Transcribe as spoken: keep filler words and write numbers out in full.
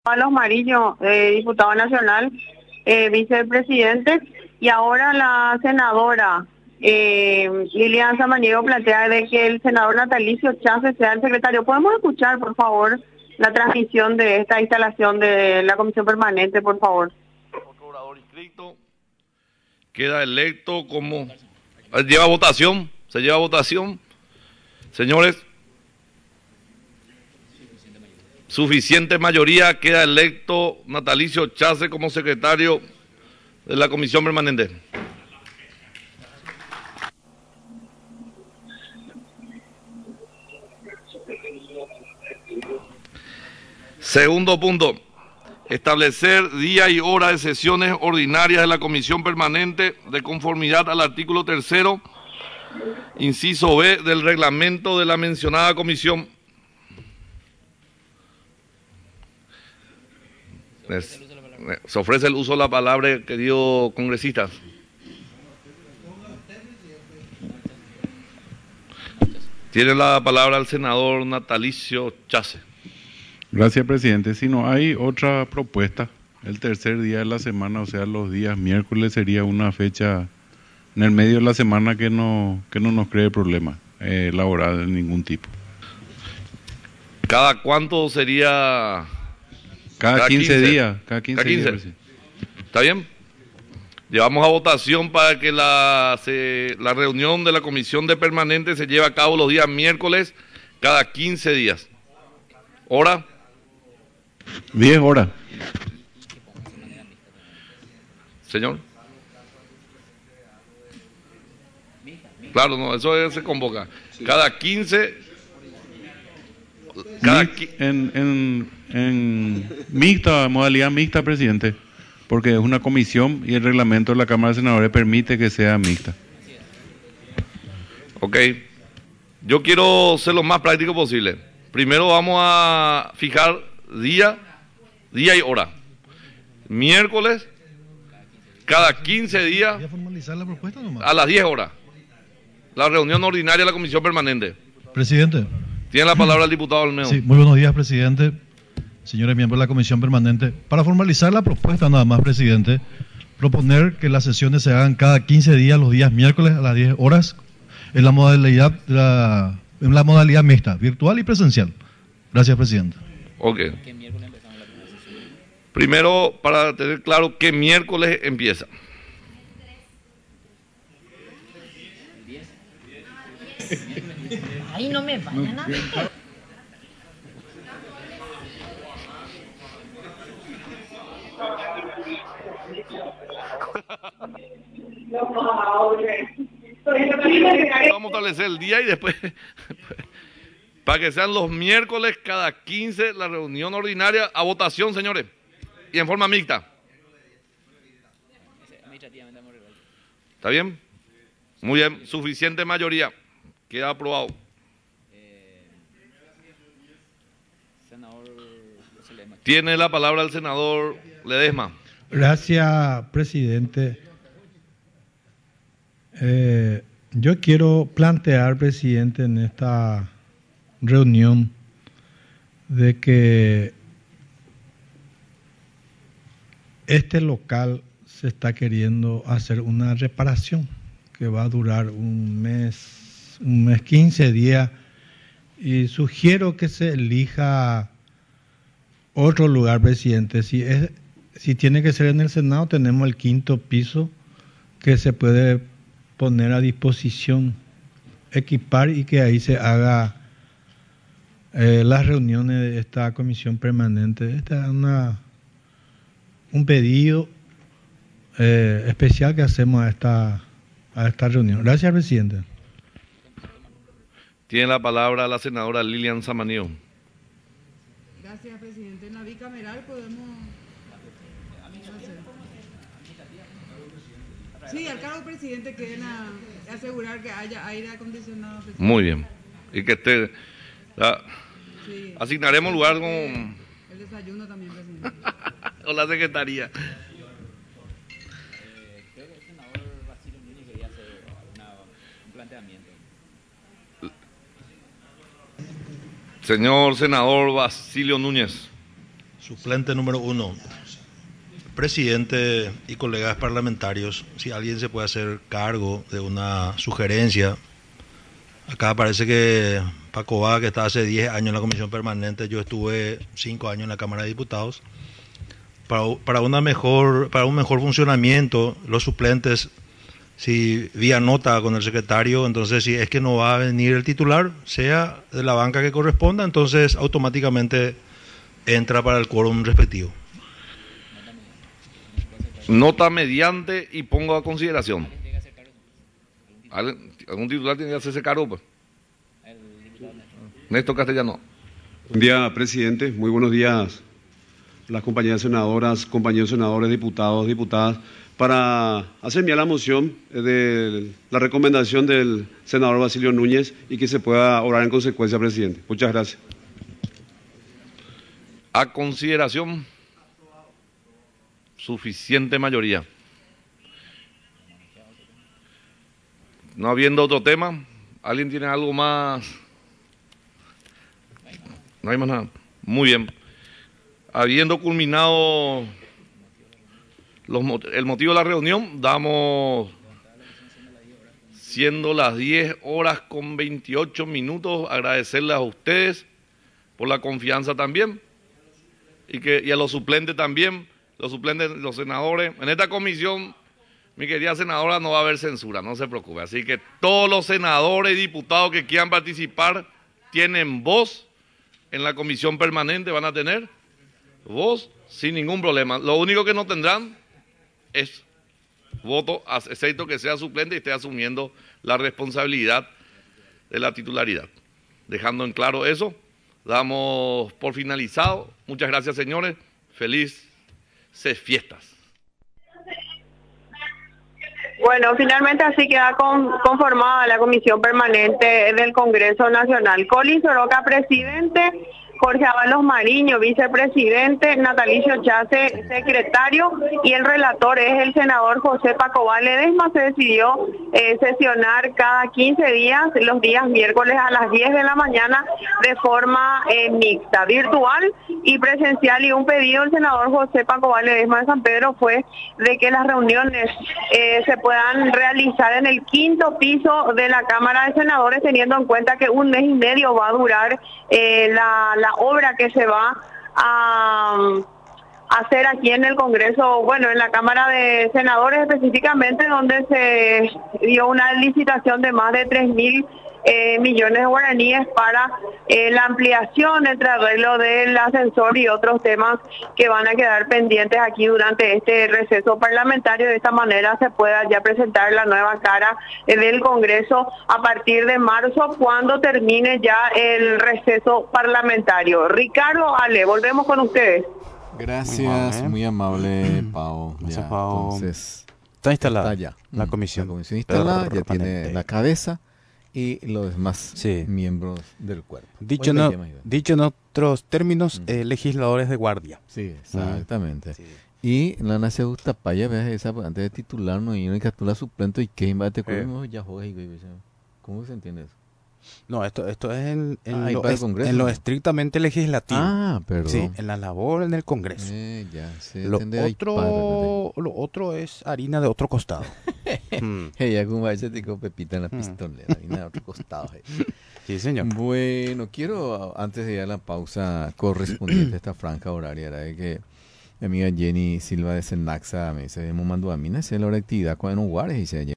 Carlos Marillo, eh, diputado nacional, eh, vicepresidente, y ahora la senadora eh, Lilian Samaniego plantea de que el senador Natalicio Chávez sea el secretario. ¿Podemos escuchar, por favor, la transmisión de esta instalación de la comisión permanente, por favor? Otro orador inscrito queda electo como... ¿Lleva votación? ¿Se lleva votación? Señores, suficiente mayoría, queda electo Natalicio Chávez como secretario de la comisión permanente. Segundo punto, establecer día y hora de sesiones ordinarias de la comisión permanente de conformidad al artículo tercero, inciso B del reglamento de la mencionada comisión. Se ofrece el uso de la palabra, querido congresista. Tiene la palabra el senador Natalicio Chávez. Gracias, presidente. Si no hay otra propuesta, el tercer día de la semana, o sea, los días miércoles, sería una fecha en el medio de la semana que no, que no nos cree problema eh, laboral de ningún tipo. ¿Cada cuánto sería? Cada, cada quince, quince días. Cada quince, cada quince. días. ¿Está bien? Llevamos a votación para que la, se, la reunión de la comisión de permanente se lleve a cabo los días miércoles, cada quince días. ¿Hora? diez horas. Señor. Claro, no, eso se convoca. Cada quince... Cada qui en, en, en mixta, modalidad mixta, presidente, porque es una comisión y el reglamento de la Cámara de Senadores permite que sea mixta. Ok. Yo quiero ser lo más práctico posible. Primero vamos a fijar día, día y hora. Miércoles, cada quince días, ¿Voy a formalizar la propuesta nomás? A las diez horas. La reunión ordinaria de la comisión permanente. Presidente. Tiene la palabra el diputado Olmedo. Sí, muy buenos días, presidente. Señores miembros de la comisión permanente. Para formalizar la propuesta nada más, presidente, proponer que las sesiones se hagan cada quince días, los días miércoles a las diez horas, en la modalidad, la, en la modalidad mixta, virtual y presencial. Gracias, presidente. Ok. Primero, para tener claro qué miércoles empieza. Ahí no me vayan a ver. Vamos a establecer el día y después, para que sean los miércoles cada quince, la reunión ordinaria a votación, señores, y en forma mixta. ¿Está bien? Muy bien, suficiente mayoría. Queda aprobado. Tiene la palabra el senador Ledesma. Gracias, presidente. Eh, yo quiero plantear, presidente, en esta reunión de que este local se está queriendo hacer una reparación que va a durar un mes, un mes, quince días, y sugiero que se elija otro lugar, presidente. Si es, si tiene que ser en el Senado, tenemos el quinto piso que se puede poner a disposición, equipar y que ahí se haga eh, las reuniones de esta comisión permanente. Esta es una, un pedido eh, especial que hacemos a esta, a esta reunión. Gracias, presidente. Tiene la palabra la senadora Lilian Samaniego. Gracias, presidente. En la bicameral podemos hacer. Sí, al cargo presidente quieren asegurar que haya aire acondicionado. Presidente. Muy bien. Y que esté... La, sí. Asignaremos lugar con... El desayuno también, presidente. Con la secretaría. Eh, creo que el senador Basilio Núñez quería hacer una, un planteamiento. Señor senador Basilio Núñez. Suplente número uno. Presidente y colegas parlamentarios, si alguien se puede hacer cargo de una sugerencia. Acá parece que Paco Bá, que está hace diez años en la comisión permanente, yo estuve cinco años en la Cámara de Diputados. Para, para, una mejor, para un mejor funcionamiento, los suplentes, si vía nota con el secretario, entonces si es que no va a venir el titular, sea de la banca que corresponda, entonces automáticamente entra para el quórum respectivo. Nota mediante y pongo a consideración. ¿Algún titular tiene que hacerse cargo? Pues? Néstor Castellano. Buen día, presidente. Muy buenos días, las compañeras senadoras, compañeros senadores, diputados, diputadas. Para hacer mía la moción de la recomendación del senador Basilio Núñez y que se pueda orar en consecuencia, presidente. Muchas gracias. A consideración. Suficiente mayoría. No habiendo otro tema, ¿alguien tiene algo más? No hay más nada. Muy bien. Habiendo culminado los, el motivo de la reunión, damos, siendo las diez horas con veintiocho minutos, agradecerles a ustedes por la confianza también y, que, y a los suplentes también. Los suplentes, los senadores. En esta comisión, mi querida senadora, no va a haber censura, no se preocupe. Así que todos los senadores y diputados que quieran participar tienen voz en la comisión permanente, van a tener voz sin ningún problema. Lo único que no tendrán es voto, excepto que sea suplente y esté asumiendo la responsabilidad de la titularidad. Dejando en claro eso, damos por finalizado. Muchas gracias, señores. Feliz fiestas. Bueno, finalmente así queda con, conformada la Comisión Permanente del Congreso Nacional. Colin Soroka, presidente; Jorge Ábalos Mariño, vicepresidente; Natalicio Chase, secretario; y el relator es el senador José Paco Bá Ledesma. Se decidió eh, sesionar cada quince días, los días miércoles a las diez de la mañana, de forma eh, mixta, virtual y presencial. Y un pedido del senador José Paco Bá Ledesma de San Pedro fue de que las reuniones eh, se puedan realizar en el quinto piso de la Cámara de Senadores, teniendo en cuenta que un mes y medio va a durar eh, la, la obra que se va a hacer aquí en el Congreso, bueno, en la Cámara de Senadores específicamente, donde se dio una licitación de más de tres mil eh, millones de guaraníes para eh, la ampliación, entre arreglo del ascensor y otros temas que van a quedar pendientes aquí durante este receso parlamentario. De esta manera se pueda ya presentar la nueva cara eh, del Congreso a partir de marzo, cuando termine ya el receso parlamentario. Ricardo, Ale, volvemos con ustedes. Gracias, muy amable, Pau. Gracias, Ya, Pau. entonces, Está instalada está ya. la Mm, comisión. La comisión instalada, ya Permanente. tiene la cabeza y los demás Sí. miembros del cuerpo. Dicho, Hoy no, me llama Iván. dicho en otros términos, Mm. eh, legisladores de guardia. Sí, exactamente. Sí. Y la nace gusta paya, veas esa, antes de titularnos y no hay que titular suplente y que imbate Eh. ya juega y ¿cómo se entiende eso? No, esto esto es en, en Ah, y lo, para el es- Congreso, en lo ¿no? estrictamente legislativo. Ah, perdón. Sí, en la labor en el Congreso. Eh, ya, se Lo entiende ahí, padre, otro, lo otro es harina de otro costado. Mm. Hey, ya como ese tico Pepita en la Mm. pistolera, y nada, otro costado. Hey. Sí, señor. Bueno, quiero, antes de ir a la pausa correspondiente a esta franja horaria, era de que mi amiga Jenny Silva de Senaxa me dice, me mandó a mí, no sé, la hora de actividad, cuando no guardes, y se